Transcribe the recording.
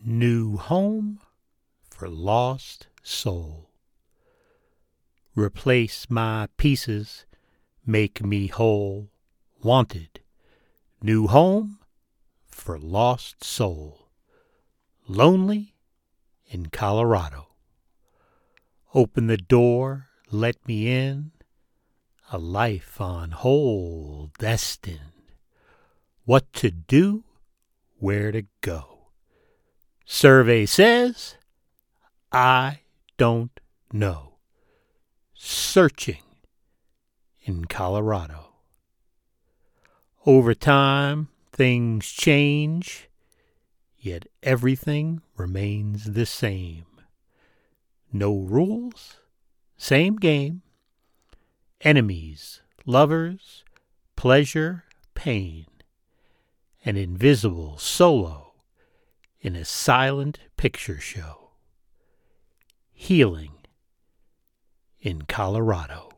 New home for lost soul. Replace my pieces, make me whole. Wanted, new home for lost soul. Lonely in Colorado. Open the door, let me in. A life on hold destined. What to do, where to go. Survey says, I don't know. Searching in Colorado. Over time, things change, yet everything remains the same. No rules, same game. Enemies, lovers, pleasure, pain. An invisible solo in a silent picture show. Healing in Colorado.